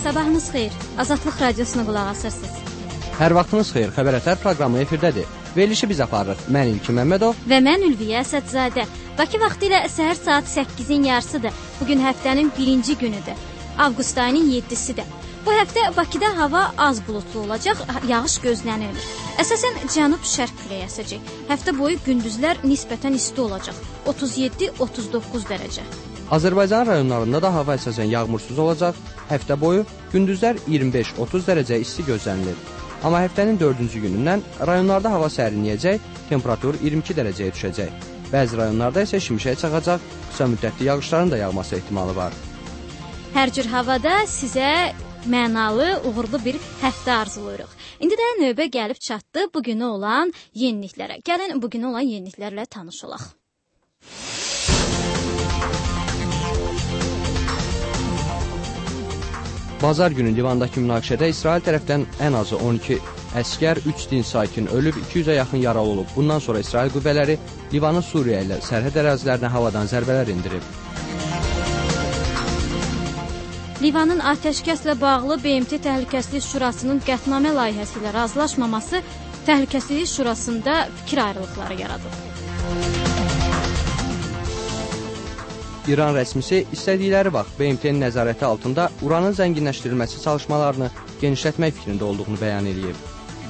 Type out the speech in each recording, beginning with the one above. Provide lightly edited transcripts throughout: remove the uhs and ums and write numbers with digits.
Sabahınız xeyir. Azadlıq radiosuna qulaq asırsınız. Hər vaxtınız xeyir. Xəbər proqramı efirdədir. Verilişi biz aparırıq. Mən İlkin Məmmədov və mən Ülviyə Əsədzadə. Bakı vaxtı ilə səhər saat 8-in yarısıdır. Bugün həftənin birinci günüdür. Avqust ayının 7-sidir. Bu həftə Bakıda hava az bulutlu olacaq, yağış gözlənilir. Əsasən cənub-şərq küləyi əsəcək. Həftə boyu gündüzlər nisbətən isti olacaq. 37-39 dərəcə. Azərbaycan rayonlarında da hava əsasən yağmursuz olacaq. Həftə boyu gündüzlər 25-30 dərəcə isti gözlənilir. Amma həftənin 4-cü günündən rayonlarda hava sərinləyəcək, temperatur 22 dərəcəyə düşəcək. Bəzi rayonlarda isə şimşək çaxacaq, qısa müddətli yağışların da yağması ehtimalı var. Hər cür havada sizə mənalı, uğurlu bir həftə arzulayırıq. İndi də növbə gəlib çatdı bugünə olan yeniliklərə. Gəlin bugünə olan yeniliklərlə tanış olaq. Bazar günü Livandakı münaqişədə İsrail tərəfdən ən azı 12 əskər, 3 din sakin ölüb, 200-ə yaxın yaralı olub. Bundan sonra İsrail qüvvələri Livanın Suriya ilə sərhəd ərazilərinə havadan zərbələr indirib. Livanın atəşkəslə bağlı BMT Təhlükəsizlik Şurasının qətnamə layihəsi ilə razılaşmaması Təhlükəsizlik Şurasında fikir ayrılıqları yaradıb. İran rəsmisi istədikləri vaxt BMT-nin nəzarəti altında uranın zənginləşdirilməsi çalışmalarını genişlətmək fikrində olduğunu bəyan edib.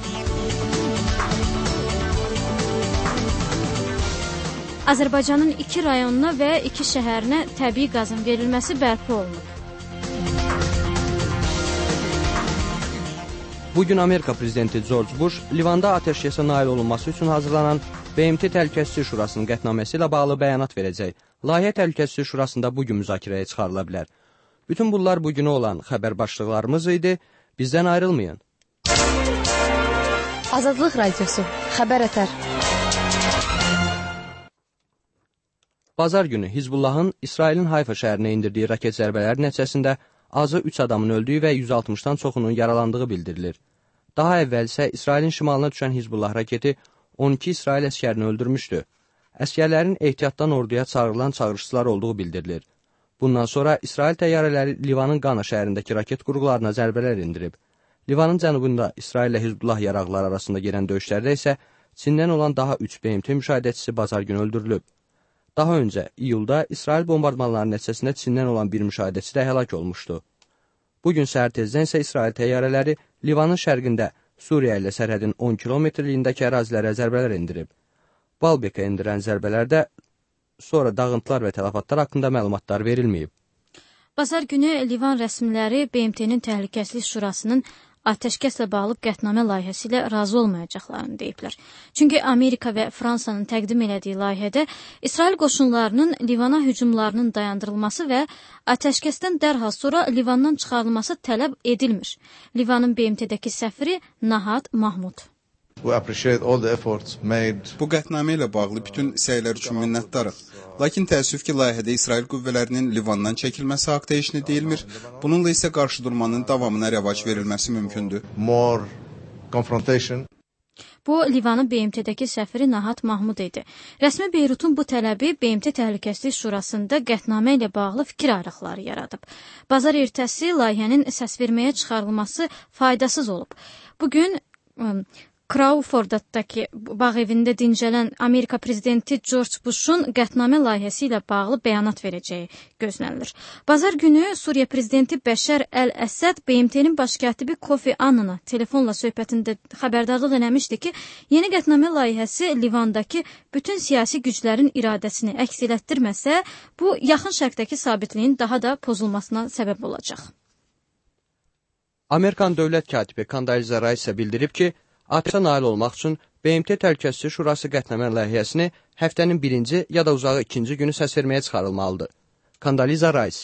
Azərbaycanın 2 rayonuna və 2 şəhərinə təbii qazın verilməsi bərpa olunub. Bugün Amerika prezidenti George Bush Livanda atəşkəsə nail olunması üçün hazırlanan BMT Təhlükəsizlik Şurasının qətnaməsi ilə bağlı bəyanat verəcək. Layihə Təhlükəsizlik Şurasında bugün müzakirəyə çıxarıla bilər. Bütün bunlar bugünə olan xəbər başlıqlarımız idi. Bizdən ayrılmayın. Azadlıq Radiosu, xəbər ətər. Bazar günü Hizbullahın İsrailin Hayfa şəhərinə indirdiyi raket zərbələri nəticəsində azı 3 adamın öldüyü və 160-dan çoxunun yaralandığı bildirilir. Daha əvvəl isə İsrailin şimalına düşən Hizbullah raketi 12 İsrail əskərini öldürmüşdü. Əskərlərin ehtiyatdan orduya çağırılan çağırışçılar olduğu bildirilir. Bundan sonra İsrail təyyarələri Livanın Qana şəhərindəki raket qurğularına zərbələr indirib. Livanın cənubunda İsrail ilə Hizbullah yaraqları arasında gedən döyüşlərdə isə Çindən olan daha 3 BMT müşahidəçisi bazar günü öldürülüb. Daha öncə, iyulda İsrail bombardmanları nəticəsində Çindən olan bir müşahidəçi də həlak olmuşdu. Bugün səhər tezdən isə İsrail təyyarələri Livanın şərqində Suriya ilə sərhədin 10 kilometrliyindəki ərazilərə zərbələr indirib. Balbekə endirən zərbələrdə sonra dağıntılar və tələfatlar haqqında məlumatlar verilməyib. Bazar günü Livan rəsmiləri BMT-nin Təhlükəsizlik Şurasının atəşkəslə bağlı qətnamə layihəsi ilə razı olmayacaqlarını deyiblər. Çünki Amerika və Fransanın təqdim elədiyi layihədə İsrail qoşunlarının Livana hücumlarının dayandırılması və atəşkəsdən dərhal sonra Livandan çıxarılması tələb edilmir. Livanın BMT-dəki səfiri Nahat Mahmud. Bu qətnamə ilə bağlı bütün səylər üçün minnətdarıq. Lakin təəssüf ki, layihədə İsrail qüvvələrinin Livandan çəkilməsi haqda heç nə deyilmir. Bununla isə qarşıdurmanın davamına rəvac verilməsi mümkündür. Bu, Livanın BMT-dəki səfiri Nahat Mahmud idi. Rəsmi Beyrutun bu tələbi BMT Təhlükəsizlik Şurasında qətnamə ilə bağlı fikir ayrılıqları yaradıb. Bazar ertəsi layihənin səsverməyə çıxarılması faydasız olub. Bugün Crawforddakı bağ evində dincələn Amerika prezidenti George Bush'un qətnamə layihəsi ilə bağlı bəyanat verəcəyi gözlənilir. Bazar günü Suriya prezidenti Bəşər Əl-Əsəd BMT-nin baş katibi Kofi Annana telefonla söhbətində xəbərdarlıq eləmişdi ki, yeni qətnamə layihəsi Livandakı bütün siyasi güclərin iradəsini əks elətdirməsə, bu yaxın şərqdəki sabitliyin daha da pozulmasına səbəb olacaq. Amerikan dövlət katibi Condoleezza Rice bildirib ki, atəşə nail olmaq üçün BMT Təhlükəsizlik Şurası qətnamə layihəsini həftənin 1-ci ya da uzağı 2-ci günü səsverməyə çıxarılmalıdır. Condoleezza Rice.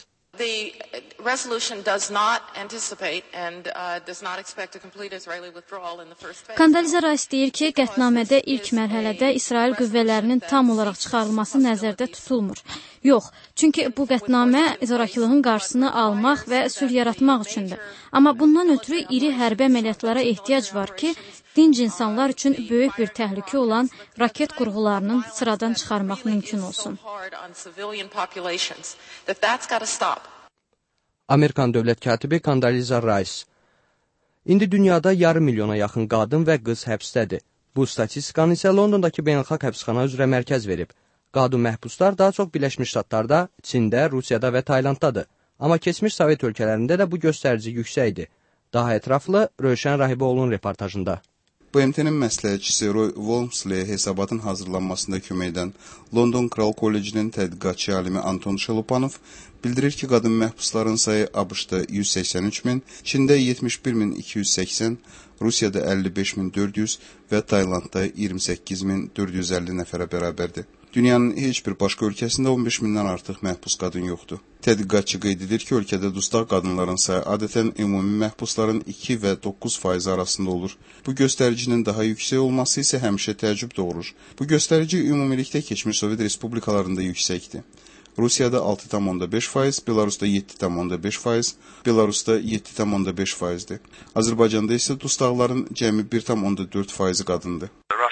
Condoleezza Rice deyir ki, qətnamədə ilk mərhələdə İsrail qüvvələrinin tam olaraq çıxarılması nəzərdə tutulmur. Yox, çünki bu qətnamə zorakılığın qarşısını almaq və sülh yaratmaq üçündür. Amma bundan ötürü iri hərbi əməliyyatlara ehtiyac var ki, dinc insanlar üçün böyük bir təhlükə olan raket qurğularının sıradan çıxarmaq mümkün olsun. Amerikan dövlət katibi Condoleezza Rice. İndi dünyada yarım milyona yaxın qadın və qız həbsdədir. Bu statistikanı isə Londondakı beynəlxalq həbsxana üzrə mərkəz verib. Qadın məhbuslar daha çox Birləşmiş Ştatlarda, Çində, Rusiyada və Taylanddadır. Amma keçmiş Sovet ölkələrində də bu göstərici yüksəkdir. Daha ətraflı Rövşən Rahiboğlu'nun reportajında. BMT-nin məsləhətçisi Roy Wolmsley hesabatın hazırlanmasında kömək edən London Kral Kollecinin tədqiqatçı alimi Anton Şelupanov bildirir ki, qadın məhbusların sayı ABŞ-da 183 min, Çində 71.280, Rusiyada 55.400 və Taylandda 28.450 nəfərə bərabərdir. Dünyanın heç bir başqa ölkəsində 15 mindən artıq məhbus qadın yoxdur. Tədqiqatçı qeyd edir ki, ölkədə dustaq qadınların sayı adətən ümumi məhbusların 2 və 9% arasında olur. Bu göstəricinin daha yüksək olması isə həmişə təəccüb doğurur. Bu göstərici ümumilikdə keçmiş Sovet respublikalarında yüksəkdir. Rusiyada 6,5%, Belarusda 7,5%, Belarusda 7,5%-dir. Azərbaycanda isə dustaqların cəmi 1,4% qadındır.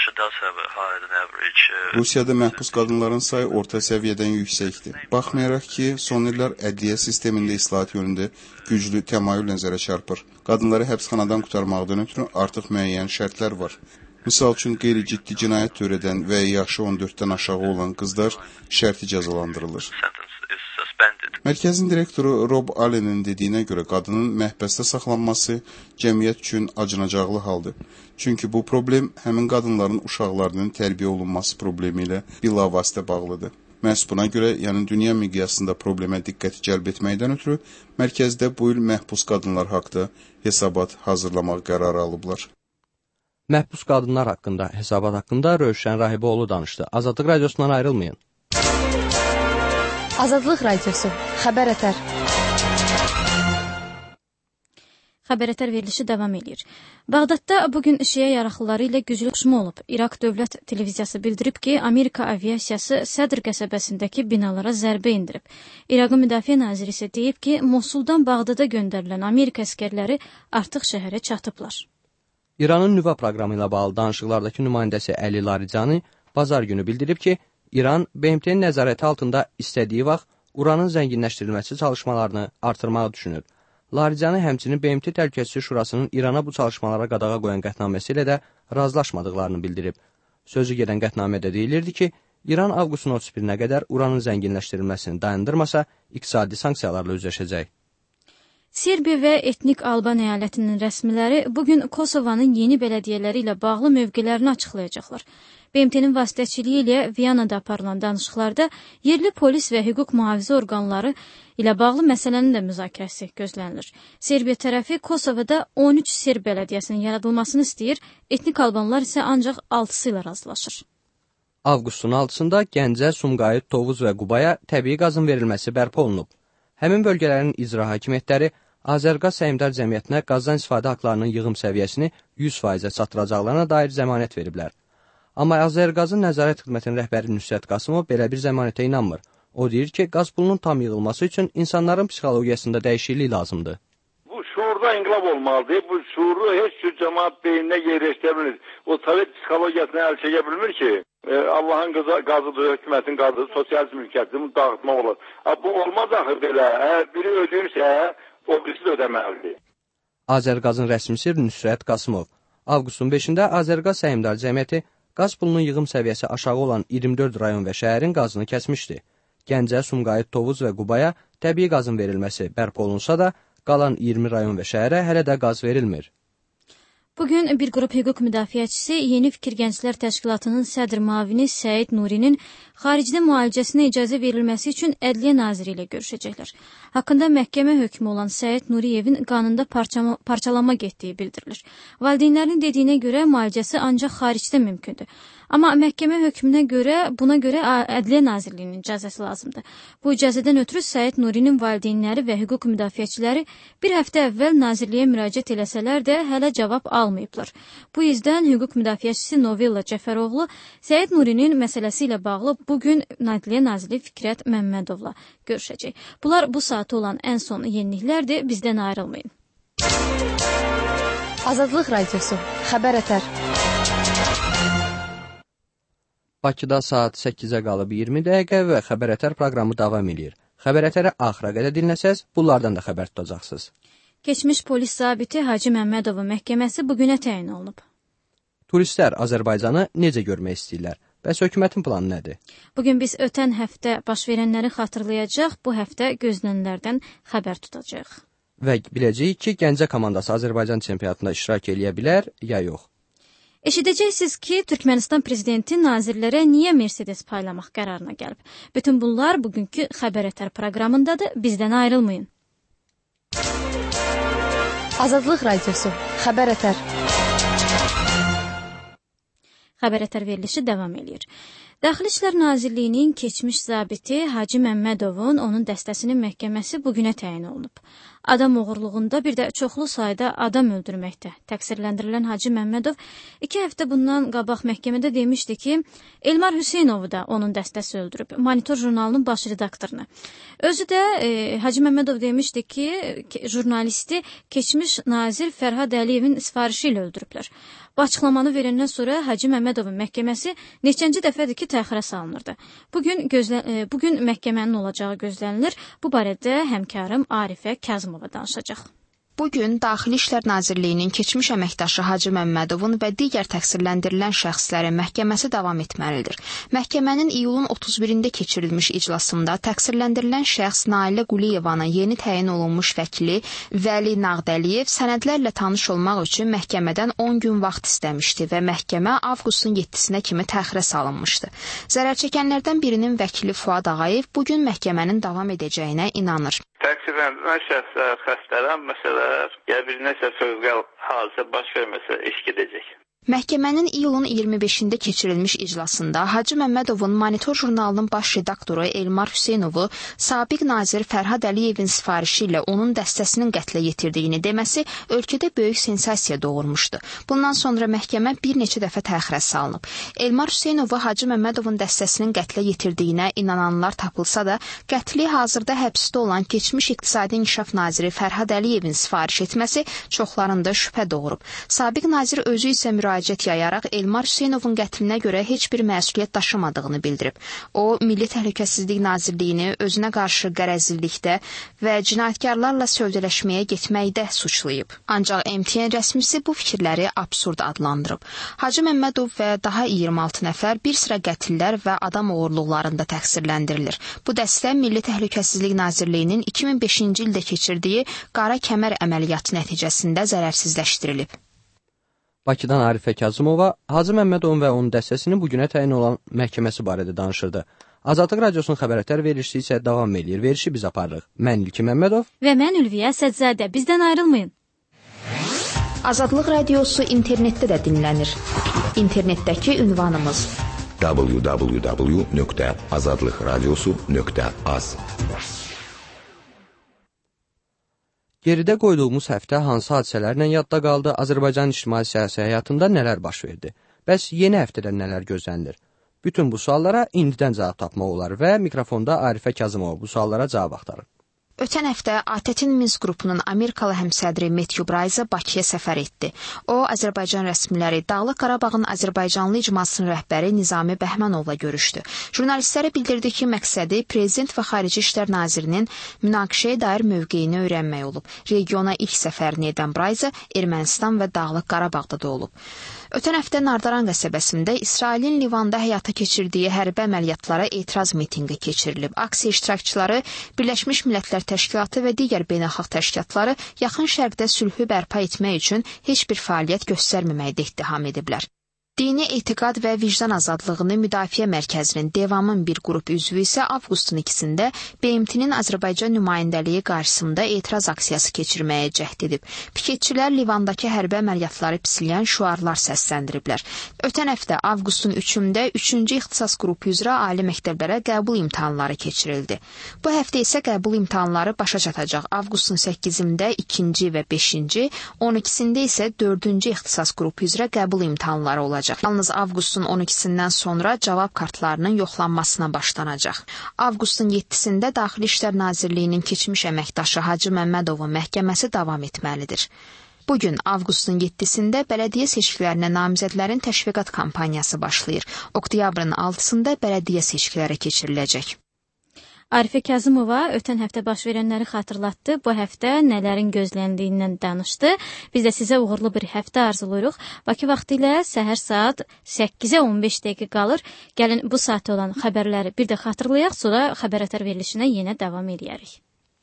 Rusiyada məhbus qadınların sayı orta səviyyədən yüksəkdir. Baxmayaraq ki, son illər ədliyyə sistemində islahat yönündə güclü təmayül nəzərə çarpır. Qadınları həbsxanadan qurtarmaqdan ötürü artıq müəyyən şərtlər var. Misal üçün, qeyri-ciddi cinayət törədən və yaşı 14-dən aşağı olan qızlar şərti cəzalandırılır. Mərkəzin direktoru Rob Allen'in dediyinə görə qadının məhbəsdə saxlanması cəmiyyət üçün acınacaqlı haldır. Çünki bu problem həmin qadınların uşaqlarının tərbiyə olunması problemi ilə bilavasitə bağlıdır. Məhz buna görə, yəni dünya miqyasında problemə diqqəti cəlb etməkdən ötürü, mərkəzdə bu il məhbus qadınlar haqda hesabat hazırlamaq qərarı alıblar. Məhbus qadınlar haqqında, hesabat haqqında Rövşən Rahiboğlu danışdı. Azadlıq radiosundan ayrılmayın. Azadlıq radiosu, xəbər ətər. Xəbər ətər verilişi davam edir. Bağdadda bugün şiə yaraqlıları ilə güclü qışma olub. İraq dövlət televiziyası bildirib ki, Amerika aviasiyası Sədr qəsəbəsindəki binalara zərbə indirib. İraqın müdafiə naziri isə deyib ki, Mosuldan Bağdada göndərilən Amerika əskərləri artıq şəhərə çatıblar. İranın nüvə proqramı ilə bağlı danışıqlardakı nümayəndəsi Əli Larijani bazar günü bildirib ki, İran BMT-nin nəzarəti altında istədiyi vaxt uranın zənginləşdirilməsi çalışmalarını artırmağı düşünür. Larijani həmçinin BMT Təhlükəsizlik Şurasının İrana bu çalışmalara qadağa qoyan qətnaməsi ilə də razılaşmadıqlarını bildirib. Sözü gedən qətnamədə deyilirdi ki, İran avqustun 31-nə qədər uranın zənginləşdirilməsini dayandırmasa, iqtisadi sanksiyalarla üzləşəcək. Serbiya və etnik Alban əyalətinin rəsmiləri bugün Kosovanın yeni bələdiyyələri ilə bağlı mövqelərini açıqlayacaqlar. BMT-nin vasitəçiliyi ilə Viyanada aparılan danışıqlarda yerli polis və hüquq mühafizə orqanları ilə bağlı məsələnin də müzakirəsi gözlənilir. Serbiya tərəfi Kosovada 13 Serb bələdiyyəsinin yaradılmasını istəyir, etnik Albanlar isə ancaq 6-sı ilə razılaşır. Avqustun 6-sında Gəncə, Sumqayıt, Tovuz və Qubaya təbii qazın verilməsi bərpa olunub. Həmin bölgələrin icra hakimiyyətləri Azərqaz Səhmdar Cəmiyyətinə qazdan istifadə haqlarının yığım səviyyəsini 100%-ə çatdıracaqlarına dair zəmanət veriblər. Amma Azərqazın nəzarət xidmətinin rəhbəri Nüsrət Qasımov belə bir zəmanətə inanmır. O deyir ki, qaz pulunun tam yığılması üçün insanların psixologiyasında dəyişiklik lazımdır. Bu şuurda inqilab olmalıdır. Bu şuuru heç bir cəmaat beyninə yerləşdirə bilmir. O Sovet psixologiyasına əl çəkə bilmir ki, Allahın qazıdır, hökumətin qazıdır, sosialist mülkiyyəti bunu dağıtmaq olur. Bu olmaz axı belə. Biri ödəyirsə, o birisi də ödəməlidir. Azərqazın rəsmisi Nüsrət Qasımov. Avqustun 5-də Azərqaz Səhmdar Cəmiyyəti qaz pulunun yığım səviyyəsi aşağı olan 24 rayon və şəhərin qazını kəsmişdi. Gəncə, Sumqayıt, Tovuz və Qubaya təbii qazın verilməsi bərpa olunsa da, qalan 20 rayon və şəhərə hələ də qaz verilmir. Bugün bir qrup hüquq müdafiəçisi Yeni Fikir Gənclər Təşkilatının sədr müavini Səid Nurinin xaricdə müalicəsinə icazə verilməsi üçün Ədliyyə Naziri ilə görüşəcəklər. Haqqında məhkəmə hökmü olan Səid Nuriyevin qanında parçalama getdiyi bildirilir. Valideynlərinin dediyinə görə müalicəsi ancaq xaricdə mümkündür. Amma məhkəmə hökmünə görə, buna görə Ədliyyə Nazirliyinin icazəsi lazımdır. Bu icazədən ötürü Səid Nurinin valideynləri və hüquq müdafiəçiləri bir həftə əvvəl Nazirliyə müraciət eləsələr də hələ cavab almayıblar. Bu yüzdən hüquq müdafiəçisi Novella Cəfəroğlu Səid Nurinin məsələsi ilə bağlı bugün Ədliyyə Naziri Fikrət Məmmədovla görüşəcək. Bunlar bu saatı olan ən son yeniliklərdir. Bizdən ayrılmayın. Azadlıq radiosu, xəbər ətər. Bakıda saat 8-ə qalıb 20 dəqiqə və xəbər ətər proqramı davam edir. Xəbərətəri axıra qədər dinləsəz, bunlardan da xəbər tutacaqsınız. Keçmiş polis zabiti Hacı Məmmədovun məhkəməsi bugünə təyin olunub. Turistlər Azərbaycanı necə görmək istəyirlər? Bəs hökumətin planı nədir? Bugün biz ötən həftə baş verənləri xatırlayacaq, bu həftə gözlənilənlərdən xəbər tutacaq. Və biləcəyik ki, Gəncə komandası Azərbaycan çempionatında iştirak eləyə bilər, ya yox. Eşidəcəksiniz ki, Türkmənistan prezidenti nazirlərə niyə Mercedes paylamaq qərarına gəlib. Bütün bunlar bugünkü Xəbərətər proqramındadır, bizdən ayrılmayın. Azadlıq Radiosu, Xəbərətər. Xəbərətər verilişi davam edir. Daxili İşlər Nazirliyinin keçmiş zabiti Hacı Məmmədovun onun dəstəsinin məhkəməsi bugünə təyin olunub. Adam oğurluğunda bir də çoxlu sayda adam öldürməkdə təqsirləndirilən Hacı Məmmədov 2 həftə bundan qabaq məhkəmədə demişdi ki, Elmar Hüseynovu da onun dəstəsi öldürüb, Monitor jurnalının baş redaktorunu. Özü də Hacı Məmmədov demişdi ki, jurnalisti keçmiş nazir Fərhad Əliyevin sifarişi ilə öldürüblər. Bu açıqlamanı verəndən sonra Hacı Məmmədovun məhkəməsi neçənci dəfədir ki, təxirə salınırdı. Bugün məhkəmənin olacağı gözlənilir. Bu barədə həmkarım Arifə Kazımova danışacaq. Bugün Daxili İşlər Nazirliyinin keçmiş əməkdaşı Hacı Məmmədovun və digər təqsirləndirilən şəxslərin məhkəməsi davam etməlidir. Məhkəmənin iyulun 31-də keçirilmiş iclasında təqsirləndirilən şəxs Nailə Quliyevanın yeni təyin olunmuş vəkili Vəli Nağdəliyev sənədlərlə tanış olmaq üçün məhkəmədən 10 gün vaxt istəmişdi və məhkəmə avqustun 7-sinə kimi təxirə salınmışdı. Zərərçəkənlərdən birinin vəkili Fuad Ağayev bugün məhkəmənin davam edəcəyinə inanır. Təqsirləndirilən şəxslər, xəstələnməsələr, ya bir nəsə sözqəl hadisə baş verməsə eşq edəcək. Məhkəmənin iyulun 25-də keçirilmiş iclasında Hacı Məmmədovun Monitor jurnalının baş redaktoru Elmar Hüseynovu sabiq nazir Fərhad Əliyevin sifarişi ilə onun dəstəsinin qətlə yetirdiyini deməsi ölkədə böyük sensasiya doğurmuşdu. Bundan sonra məhkəmə bir neçə dəfə təxirə salınıb. Elmar Hüseynovu Hacı Məmmədovun dəstəsinin qətlə yetirdiyinə inananlar tapılsa da, qətli hazırda həbsdə olan keçmiş İqtisadi İnkişaf naziri Fərhad Əliyevin sifariş etməsi çoxlarında şübhə doğurub. Sabiq nazir özü isə müraciət yayaraq Elmar Hüseynovun qətlinə görə heç bir məsuliyyət daşımadığını bildirib. O, Milli Təhlükəsizlik Nazirliyini özünə qarşı qərəzlilikdə və cinayətkarlarla sövdələşməyə getməkdə suçlayıb. Ancaq MTN rəsmisi bu fikirləri absurd adlandırıb. Hacı Məmmədov və daha 26 nəfər bir sıra qətillər və adam oğurluqlarında təqsirləndirilir. Bu dəstə Milli Təhlükəsizlik Nazirliyinin 2005-ci ildə keçirdiyi Qara Kəmər əməliyyatı nəticəsində zərərsizləşdirilib. Bakıdan Arifə Kazımova Hacı Məmmədovun və onun dəstəsinin bugünə təyin olan məhkəməsi barədə danışırdı. Azadlıq Radiosunun Xəbərətər verilişi isə davam edir. Verilişi biz aparırıq. Mən İlki Məmmədov və mən Ülviyə Sədzadə. Bizdən ayrılmayın. Azadlıq Radiosu internetdə də dinlənir. İnternetdəki ünvanımız www.azadlıqradiosu.az. Geridə qoyduğumuz həftə hansı hadisələrlə yadda qaldı, Azərbaycan ictimai siyasi həyatında nələr baş verdi? Bəs yeni həftədə nələr gözlənilir? Bütün bu suallara indidən cavab tapmaq olar və mikrofonda Arifə Kazımova bu suallara cavab axtarır. Ötən həftə ATƏT-in Minsk qrupunun Amerikalı həmsədri Matthew Bryce Bakıya səfər etdi. O, Azərbaycan rəsmiləri Dağlıq Qarabağın Azərbaycanlı icmasının rəhbəri Nizami Bəhmənovla görüşdü. Jurnalistlərə bildirdi ki, məqsədi Prezident və Xarici İşlər Nazirinin münaqişəyə dair mövqeyini öyrənmək olub. Regiona ilk səfərini edən Bryce Ermənistan və Dağlıq Qarabağda da olub. Ötən həftə Nardaran qəsəbəsində İsrailin Livanda həyata keçirdiyi hərbi əməliyyatlara etiraz mitinqi keçirilib. Aksiya iştirakçıları Birləşmiş Millətlər Təşkilatı və digər beynəlxalq təşkilatları yaxın şərqdə sülhü bərpa etmək üçün heç bir fəaliyyət göstərməməkdə ittiham ediblər. Dini etiqad və vicdan azadlığını müdafiə mərkəzinin Devamın bir qrup üzvü isə avqustun 2-sində BMT-nin Azərbaycan nümayəndəliyi qarşısında etiraz aksiyası keçirməyə cəhd edib. Piketçilər Livandakı hərbi əməliyyatları pisləyən şüarlar səsləndiriblər. Ötən həftə avqustun 3-də 3-cü ixtisas qrupu üzrə ali məktəblərə qəbul imtahanları keçirildi. Bu həftə isə qəbul imtahanları başa çatacaq. Avqustun 8-də 2-ci və 5-ci, 12-sində isə 4-cü ixtisas qrupu üzrə qəbul imtahanları olacaq. Yalnız avqustun 12-sindən sonra cavab kartlarının yoxlanmasına başlanacaq. Avqustun 7-sində Daxili İşlər Nazirliyinin keçmiş əməkdaşı Hacı Məmmədovun məhkəməsi davam etməlidir. Bugün avqustun 7-sində bələdiyyə seçkilərinə namizədlərin təşviqat kampaniyası başlayır. Oktyabrın 6-sında bələdiyyə seçkiləri keçiriləcək. Arifə Kazımova ötən həftə baş verənləri xatırlatdı. Bu həftə nələrin gözləndiyindən danışdı. Biz də sizə uğurlu bir həftə arzuluyuruq. Bakı vaxtı ilə səhər saat 8-ə 15 dəqiqə qalır. Gəlin bu saatda olan xəbərləri bir də xatırlayaq, sonra xəbər ətər verilişinə yenə davam edərik.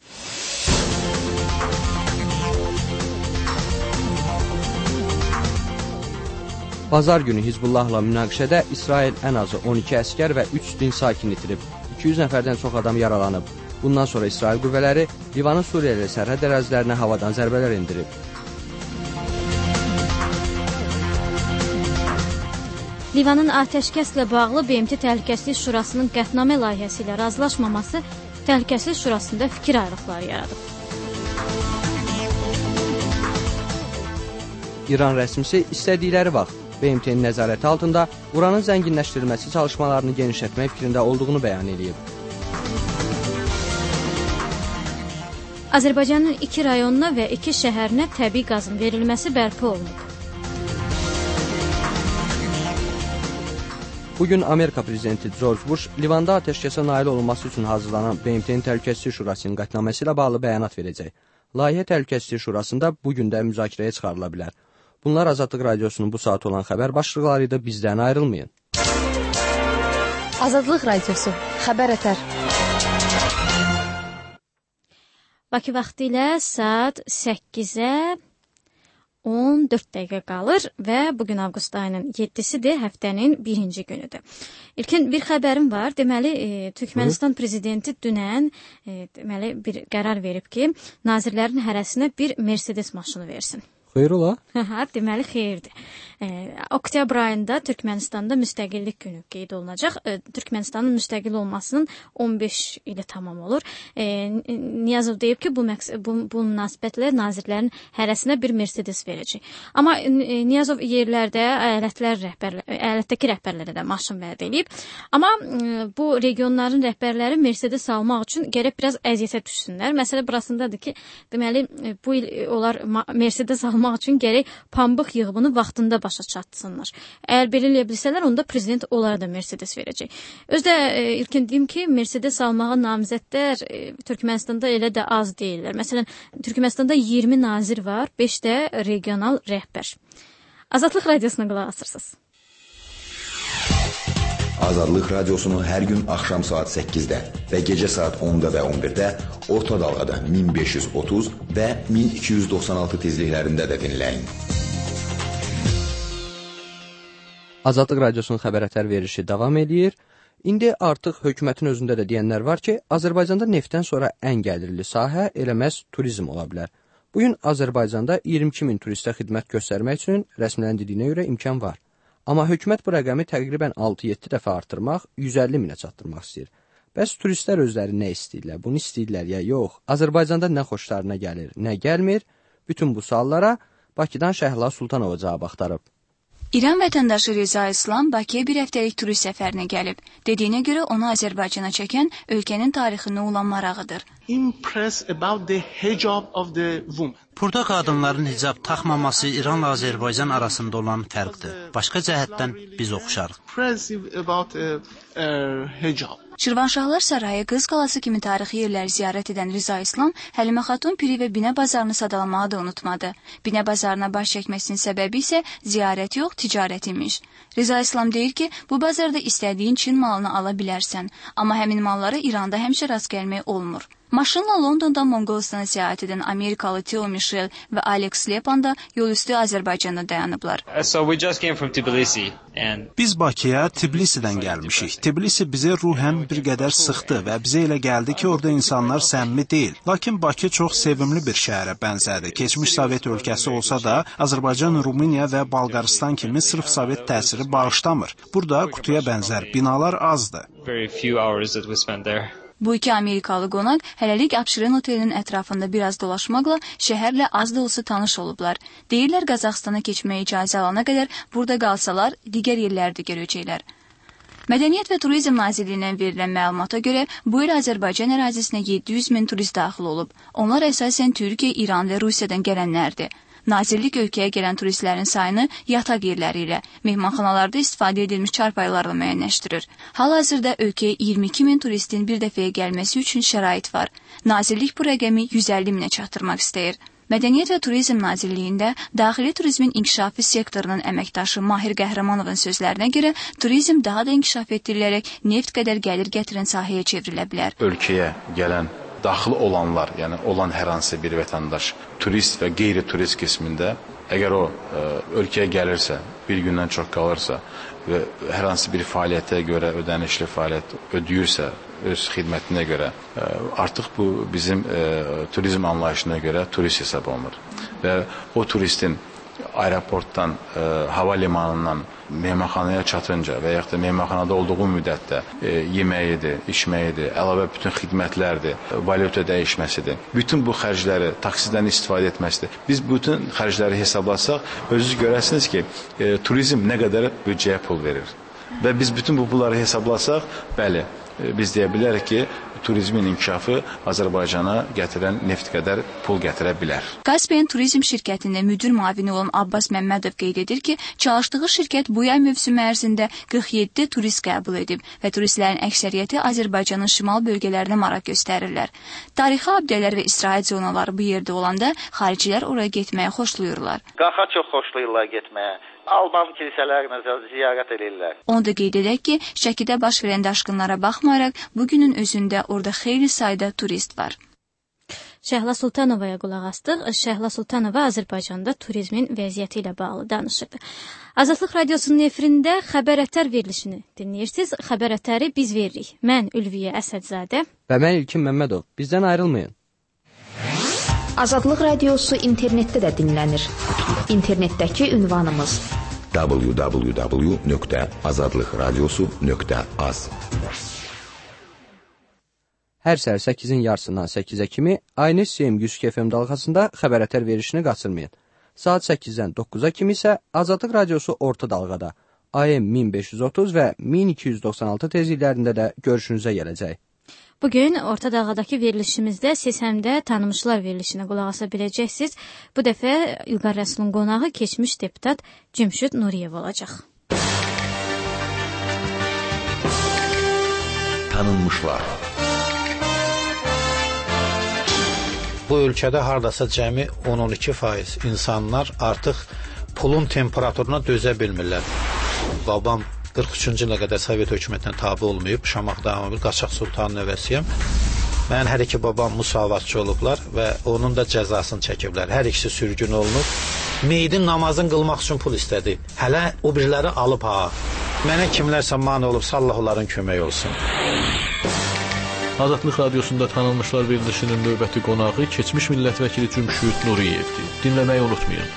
Bazar günü Hizbullahla münaqişədə İsrail ən azı 12 əskər və 3 din sakin itirib. 200 nəfərdən çox adam yaralanıb. Bundan sonra İsrail qüvvələri Livanın Suriya ilə sərhəd ərazilərinə havadan zərbələr endirib. Livanın atəşkəslə bağlı BMT Təhlükəsizlik Şurasının qətnamə layihəsi ilə razılaşmaması Təhlükəsizlik Şurasında fikir ayrılıqları yaradıb. İran rəsmisi istədikləri vaxt BMT-nin nəzarəti altında uranın zənginləşdirilməsi çalışmalarını genişlətmək fikrində olduğunu bəyan edib. Azərbaycanın 2 rayonuna və 2 şəhərinə təbii qazın verilməsi bərpa olunub. Bugün Amerika prezidenti George Bush Livanda atəşkəsə nail olunması üçün hazırlanan BMT-nin Təhlükəsizlik Şurasının qətnaməsi ilə bağlı bəyanat verəcək. Layihə Təhlükəsizlik Şurasında bugün də müzakirəyə çıxarıla bilər. Bunlar Azadlıq Radiosunun bu saat olan xəbər başlıqları idi. Bizdən ayrılmayın. Azadlıq Radiosu, xəbər ətər. Bakı vaxtı ilə saat 8-ə 14 dəqiqə qalır və bugün avqust ayının 7-sidir, həftənin 1-ci günüdür. İlkin bir xəbərim var. Deməli, Türkmənistan prezidenti dünən bir qərar verib ki, nazirlərin hərəsinə bir Mercedes maşını versin. Xeyr ola? Deməli, xeyirdir. Oktyabr ayında Türkmənistanda müstəqillik günü qeyd olunacaq. Türkmənistanın müstəqil olmasının 15 ili tamam olur. Niyazov deyib ki, bu münasibətlə nazirlərin hərəsinə bir Mercedes verəcək. Amma Niyazov yerlərdə əyalətdəki rəhbərlərə də maşın vəd edib. Amma bu regionların rəhbərləri Mercedes almaq üçün gərək biraz əziyyətə düşsünlər. Məsələ burasındadır ki, deməli, bu il onlar Mercedes almaq üçün gərək pambıq yığımını vaxtında başa çatsınlar. Əgər belə eləyə bilsələr, onda prezident onlara da Mercedes verəcək. Özdə ilkin deyim ki, Mercedes almağa namizədlər Türkmenistanda elə də az deyirlər. Məsələn, Türkmenistanda 20 nazir var, 5 də regional rəhbər. Azadlıq Radiosuna qulaq asırsınız. Azadlıq Radiosunu hər gün axşam saat 8-də və gecə saat 10-da və 11-də orta dalğada 1530 və 1296 tezliklərində də dinləyin. Azadlıq Radiosunun xəbər ətər verilişi davam edir. İndi artıq hökumətin özündə də deyənlər var ki, Azərbaycanda neftdən sonra ən gəlirli sahə elə məhz turizm ola bilər. Bugün Azərbaycanda 22 min turistə xidmət göstərmək üçün rəsmiləndiyinə görə imkan var. Amma hökumət bu rəqəmi təqribən 6-7 dəfə artırmaq, 150 minə çatdırmaq istəyir. Bəs turistlər özləri nə istəyirlər? Bunu istəyirlər ya yox? Azərbaycanda nə xoşlarına gəlir, nə gəlmir? Bütün bu suallara Bakıdan Şəhla Sultanova cavab axtarıb. İran vətəndaşı Reza İslam Bakıya bir həftəlik turist səfərinə gəlib. Dediyinə görə onu Azərbaycana çəkən ölkənin tarixinə olan marağıdır. Burada qadınların hicab taxmaması İranla Azərbaycan arasında olan fərqdir. Başqa cəhətdən biz oxşarıq. Şirvanşahlar Sarayı, Qız Qalası kimi tarixi yerləri ziyarət edən Reza İslam Həlimə Xatun Piri və Binə bazarını sadalamağı da unutmadı. Binə bazarına baş çəkməsinin səbəbi isə ziyarət yox, ticarət imiş. Reza İslam deyir ki, bu bazarda istədiyin Çin malını ala bilərsən, amma həmin malları İranda həmişə rast gəlmək olmur. Maşınla Londondan Monqolistana səyahət edən Amerikalı Theo Michel və Alex Lepan da yolüstü Azərbaycanda dayanıblar. Biz Bakıya Tbilisidən gəlmişik. Tbilisi bizi ruhən bir qədər sıxdı və bizə elə gəldi ki, orada insanlar səmimi deyil. Lakin Bakı çox sevimli bir şəhərə bənzədir. Keçmiş Sovet ölkəsi olsa da, Azərbaycan, Rumıniya və Balqaristan kimi sırf Sovet təsiri bağışlamır. Burada qutuya bənzər binalar azdır. Bu iki Amerikalı qonaq hələlik Abşeron otelinin ətrafında biraz dolaşmaqla şəhərlə az da olsa tanış olublar. Deyirlər Qazaxstana keçməyə icazə alana qədər burada qalsalar digər yerlərdə görəcəklər. Mədəniyyət və Turizm Nazirliyindən verilən məlumata görə bu il Azərbaycan ərazisinə 700 min turist daxil olub. Onlar əsasən Türkiyə, İran və Rusiyadan gələnlərdir. Nazirlik ölkəyə gələn turistlərin sayını yataq yerləri ilə, mehmanxanalarda istifadə edilmiş çarpayılarla müəyyənləşdirir. Hal-hazırda ölkəyə 22 min turistin bir dəfəyə gəlməsi üçün şərait var. Nazirlik bu rəqəmi 150 minə çatdırmaq istəyir. Mədəniyyət və Turizm Nazirliyində daxili turizmin inkişafı sektorunun əməkdaşı Mahir Qəhrəmanovun sözlərinə görə turizm daha da inkişaf etdirilərək neft qədər gəlir gətirən sahəyə çevrilə bilər. Ölkəyə gələn daxil olanlar, yəni olan hər hansı bir vətəndaş, turist və qeyri-turist qismində, əgər o ölkəyə gəlirsə, bir gündən çox qalırsa və hər hansı bir fəaliyyətə görə ödənişli fəaliyyət ödəyirsə, öz xidmətinə görə, artıq bu bizim turizm anlayışına görə turist hesab olunur. Və o turistin aeroportdan, hava limanından mehmanxanaya çatınca və yaxud da mehmanxanada olduğu müddətdə yeməyidir, içməyidir, əlavə bütün xidmətlərdir, valyuta dəyişməsidir. Bütün bu xərcləri, taksidən istifadə etməsidir. Biz bütün xərcləri hesablasaq, özünüz görəsiniz ki, turizm nə qədər büdcəyə pul verir. Və biz bütün bu pulları hesablasaq, bəli, biz deyə bilərik ki, turizmin inkişafı Azərbaycana gətirən neft qədər pul gətirə bilər. Kaspian Turizm şirkətində müdir müavini olan Abbas Məmmədov qeyd edir ki, çalışdığı şirkət bu yay mövsümü ərzində 47 turist qəbul edib və turistlərin əksəriyyəti Azərbaycanın şimal bölgələrinə maraq göstərirlər. Tarixi abidələr və istirahət zonaları bu yerdə olanda xaricilər oraya getməyə xoşlayırlar. Qaxa çox xoşlayırlar getməyə. Alman kilsələrini ziyarət edirlər. Onu da qeyd edək ki, Şəkidə baş verən daşqınlara baxmayaraq, bugünün özündə orada xeyli sayda turist var. Şəhla Sultanovaya qulaq astıq. Şəhla Sultanova Azərbaycanda turizmin vəziyyəti ilə bağlı danışırdı. Azadlıq Radiosunun efirində Xəbər Ətər verilişini dinləyirsiniz. Xəbər Ətəri biz veririk. Mən Ülviyə Əsədzadə və mən İlkin Məmmədov. Bizdən ayrılmayın. Azadlıq Radiosu internetdə də dinlənir. İnternetdəki ünvanımız www.azadlıqradiosu.az. Hər səhər 8-in yarısından 8-ə kimi Aynı FM 102 FM dalğasında Xəbər Ətər verilişini qaçırmayın. Saat 8-dən 9-a kimi isə Azadlıq Radiosu orta dalğada AM 1530 və 1296 tezliklərində də görüşünüzə gələcək. Bugün orta dalğadakı verilişimizdə siz həm də tanınmışlar verilişinə qulaq asa biləcəksiniz. Bu dəfə İlqar Rəsulun qonağı keçmiş deputat Cümşüd Nuriyev olacaq. Tanınmışlar. Bu ölkədə hardasa cəmi 10-12% insanlar artıq pulun temperaturuna dözə bilmirlər. Babam 43-cü ilə qədər Sovet hökumətinə tabe olmayıb, Şamaxı davamı qaçaq sultanın nəvəsiyəm. Mən hər iki babam müsavatçı olublar və onun da cəzasını çəkiblər. Hər ikisi sürgün olunub. Meydin namazını qılmaq üçün pul istədi. Hələ o biriləri alıb ha. Mənə kimlərsə mane olubsa Allah onların kömək olsun. Azadlıq Radiosunda tanınmışlar verilişinin növbəti qonağı keçmiş millət vəkili Cümşüd Nuriyevdir. Dinləməyi unutmayın.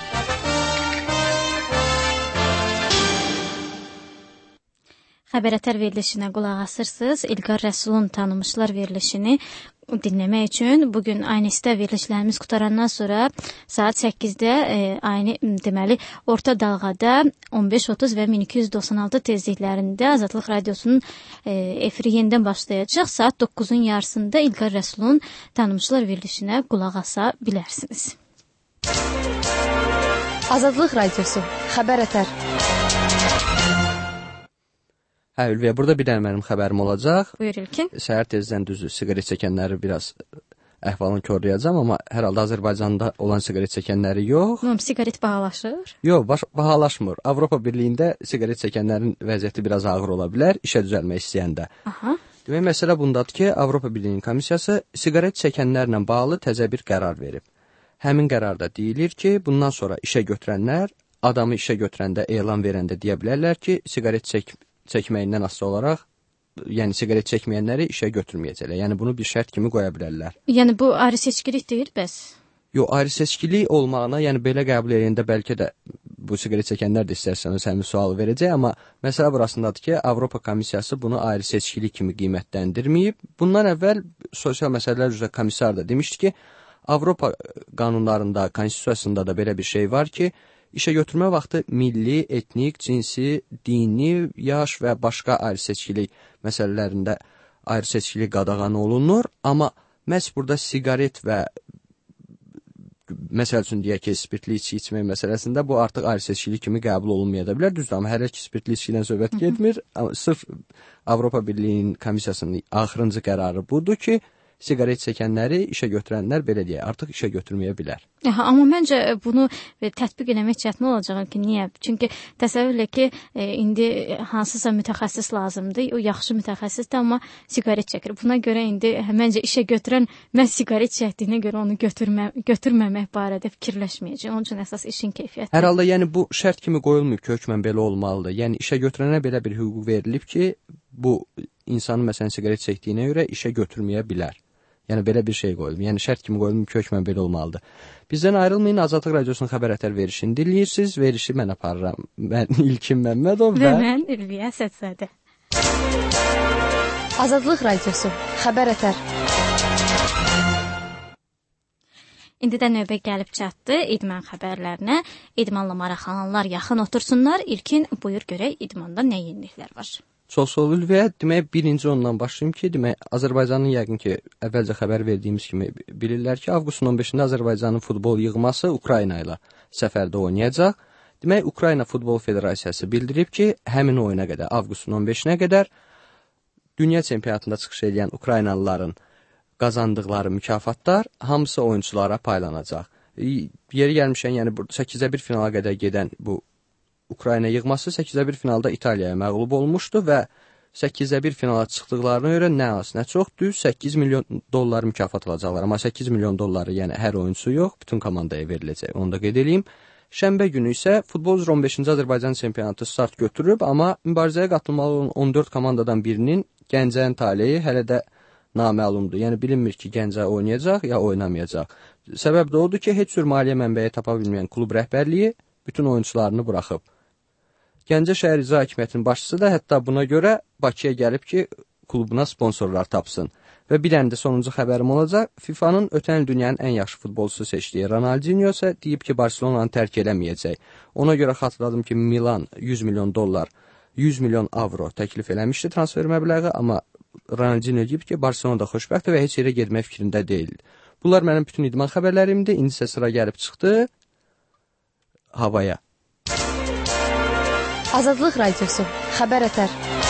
Xəbər Ətər verilişinə qulaq asırsınız. İlqar Rəsulun tanınmışlar verilişini dinləmək üçün bugün Aynəsdə verilişlərimiz qutarandan sonra saat 8-də deməli orta dalğada 1530 və 1296 tezliklərində Azadlıq Radiosunun efiri yenidən başlayacaq. Saat 9-un yarısında İlqar Rəsulun tanınmışlar verilişinə qulaq asa bilərsiniz. Azadlıq Radiosu, Xəbər Ətər. Hə, Ülviyə, burada bir dənə mənim xəbərim olacaq. Buyur İlkin. Səhər tezdən düzdür, siqaret çəkənləri biraz əhvalını korlayacağım, amma hər halda Azərbaycanda olan siqaret çəkənləri yox. Siqaret bahalaşır? Yox, bahalaşmır. Avropa Birliyində siqaret çəkənlərin vəziyyəti biraz ağır ola bilər, işə düzəlmək istəyəndə. Aha. Demək, məsələ bundadır ki, Avropa Birliyinin komissiyası siqaret çəkənlərlə bağlı təzə bir qərar verib. Həmin qərarda deyilir ki, bundan sonra işə götürənlər, adamı işə götürəndə, elan verəndə deyə bilərlər ki, siqaret çəkməyindən asılı olaraq, yəni siqaret çəkməyənləri işə götürməyəcəklər. Yəni bunu bir şərt kimi qoya bilərlər. Yəni bu ayrı seçkilik deyil, bəs? Yox, ayrı seçkilik olmağına, yəni belə qəbul edəndə bəlkə də bu siqaret çəkənlər də istərsəniz həmin sualı verəcək, amma məsələ burasındadır ki, Avropa Komissiyası bunu ayrı seçkilik kimi qiymətləndirməyib. Bundan əvvəl Sosial Məsələlər üzrə komissar da demişdi ki, Avropa qanunlarında, konstitusiyasında da belə bir şey var ki, İşə götürmə vaxtı milli, etnik, cinsi, dini, yaş və başqa ayrı seçkilik məsələlərində ayrı seçkilik qadağan olunur, amma məhz burada siqaret və məsəl üçün deyək ki, spirtli içki içmək məsələsində bu artıq ayrı-seçkilik kimi qəbul olunmaya da bilər. Düzdür, amma hələ ki spirtli içkidən söhbət getmir. Sırf Avropa Birliyinin komissiyasının axırıncı qərarı budur ki, siqaret çəkənləri işə götürənlər belə deyək, artıq işə götürməyə bilər. Amma məncə bunu tətbiq eləmək çətin olacaq ki, niyə? Çünki təsəvvür elə ki, indi hansısa mütəxəssis lazımdır, o yaxşı mütəxəssisdir, amma siqaret çəkir. Buna görə indi məncə işə götürən məhz siqaret çəkdiyinə görə onu götürməmək barədə fikirləşməyəcək. Onun üçün əsas işin keyfiyyəti. Hər halda yəni bu şərt kimi qoyulmayıb ki, hökmən belə olmalıdır. Yəni işə götürənə belə bir hüquq verilib ki, bu insanı məsələn siqaret çəkdiyinə görə işə götürməyə bilər. Yəni belə bir şey qoyulub. Yəni şərt kimi qoyulub ki, hökmən belə olmalıdır. Bizdən ayrılmayın, Azadlıq Radiosunun xəbər ətər verişini dinləyirsiniz. Verişi mən aparıram. Mən İlkin Məmmədov və mən Ülviyə Əsədzadə. Azadlıq Radiosu xəbər ətər. İndi də növbə gəlib çatdı idman xəbərlərinə. İdmanla maraqlananlar yaxın otursunlar. İlkin, buyur görək idmanda nə yeniliklər var? Çox sağ ol Ülviyə. Demək, birinci ondan başlayayım ki, demək, Azərbaycanın yəqin ki, əvvəlcə xəbər verdiyimiz kimi bilirlər ki, avqustun 15-də Azərbaycanın futbol yığması Ukrayna ilə səfərdə oynayacaq. Demək, Ukrayna Futbol Federasiyası bildirib ki, həmin oyuna qədər, avqustun 15-nə qədər dünya çempionatında çıxış edən Ukraynalıların qazandıqları mükafatlar hamısı oyunçulara paylanacaq. Yeri gəlmişən, yəni 8-1 finala qədər gedən bu Ukrayna yığması 8-1 finalda İtaliyaya məğlub olmuşdu və 8-1 finala çıxdıqlarına görə nə az, nə çox düz $8 milyon mükafat alacaqlar. Amma $8 milyon yəni hər oyunçu yox, bütün komandaya veriləcək. Onu da qeyd edeyim. Şənbə günü isə futbol üzrə 15-ci Azərbaycan çempionatı start götürüb, amma mübarizəyə qatılmalı olan 14 komandadan birinin Gəncənin taleyi hələ də naməlumdur. Yəni bilinmir ki, Gəncə oynayacaq ya oynamayacaq. Səbəb də odur ki, heç cür maliyyə mənbəyi tapa bilməyən klub rəhbərliyi bütün oyunçularını buraxıb. Gəncə şəhər icra hakimiyyətinin başçısı da hətta buna görə Bakıya gəlib ki, klubuna sponsorlar tapsın. Və bir dənə də sonuncu xəbərim olacaq. FIFA'nın ötən il dünyanın ən yaxşı futbolçusu seçdiyi Ronaldinho isə deyib ki, Barcelonanı tərk eləməyəcək. Ona görə xatırladım ki, Milan $100 milyon, 100 milyon avro təklif eləmişdi transfer məbləği, amma Ronaldinho deyib ki, Barcelonada xoşbəxtdir və heç yerə getmək fikrində deyil. Bunlar mənim bütün idman xəbərlərimdir. İndi isə sıra gəlib çıxdı havaya. Azadlıq Radiosu xəbər ətər.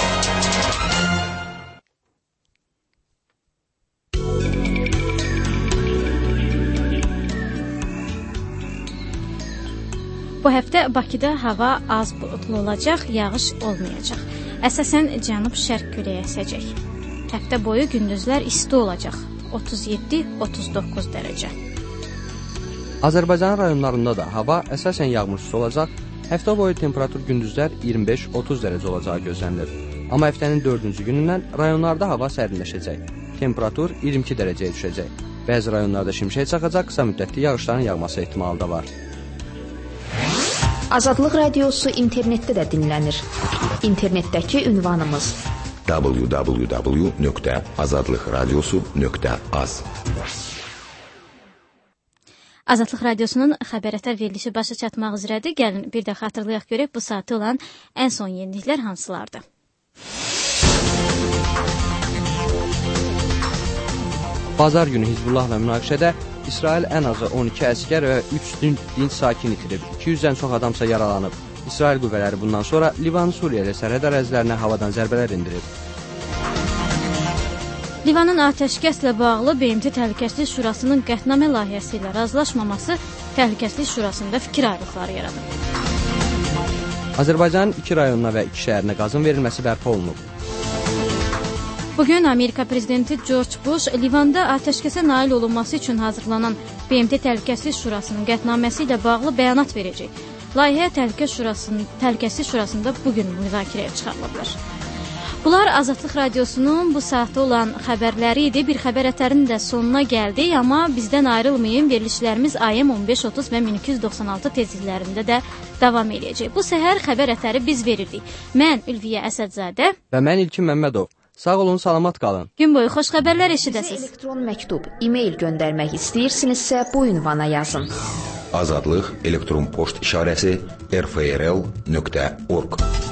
Bu həftə Bakıda hava az buludlu olacaq, yağış olmayacaq. Əsasən cənub-şərq küləyi əsəcək. Həftə boyu gündüzlər isti olacaq, 37-39 dərəcə. Azərbaycan rayonlarında da hava əsasən yağmursuz olacaq. Həftə boyu temperatur gündüzlər 25-30 dərəcə olacağı gözlənilir. Amma həftənin 4-cü günündən rayonlarda hava sərinləşəcək. Temperatur 22 dərəcəyə düşəcək. Bəzi rayonlarda şimşək çaxacaq, qısa müddətli yağışların yağması ehtimalı da var. Azadlıq Radiosu internetdə də dinlənir. İnternetdəki ünvanımız www.azadlıqradiosu.az. Azadlıq Radiosunun xəbər ətər verilişi başa çatmaq üzrədir. Gəlin bir də xatırlayaq görək bu saatda olan ən son yeniliklər hansılardır. Bazar günü Hizbullahla münaqişədə İsrail ən azı 12 əskər və 3 dinc sakin itirib. 200-dən çox adamsa yaralanıb. İsrail qüvvələri bundan sonra Livan-Suriya ilə sərhəd ərazilərinə havadan zərbələr indirib. Livanın atəşkəslə bağlı BMT Təhlükəsizlik Şurasının qətnamə layihəsi ilə razılaşmaması Təhlükəsizlik Şurasında fikir ayrılıqları yaradıb. Azərbaycanın 2 rayonuna və 2 şəhərinə qazın verilməsi bərpa olunub. Bugün Amerika Prezidenti George Bush Livanda atəşkəsə nail olunması üçün hazırlanan BMT Təhlükəsizlik Şurasının qətnaməsi ilə bağlı bəyanat verəcək. Layihə Təhlükəsizlik Şurasında bugün müzakirəyə çıxarılacaq. Bunlar Azadlıq Radiosunun bu saatda olan xəbərləri idi. Bir xəbər ətərinin də sonuna gəldik, amma bizdən ayrılmayın. Verilişlərimiz AM 1530 və 1296 tezliklərində də davam edəcək. Bu səhər xəbər ətəri biz verirdik. Mən Ülviyə Əsədzadə və mən İlkin Məmmədov. Sağ olun, salamat qalın. Gün boyu xoş xəbərlər eşidəsiniz. Bizə elektron məktub, e-mail göndərmək istəyirsinizsə bu ünvana yazın. Azadlıq elektron poçt işarəsi rfrl.org